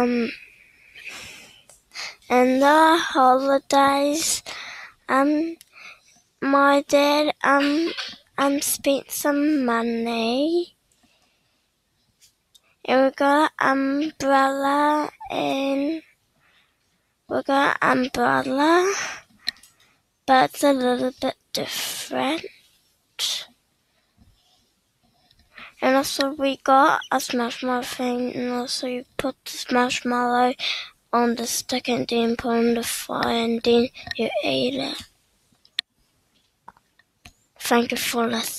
in the holidays, my dad spent some money. And we got an umbrella, but it's a little bit different. And also we got a marshmallow thing, and also you put this marshmallow on the stick and then put on the fire and then you eat it. Thank you for listening.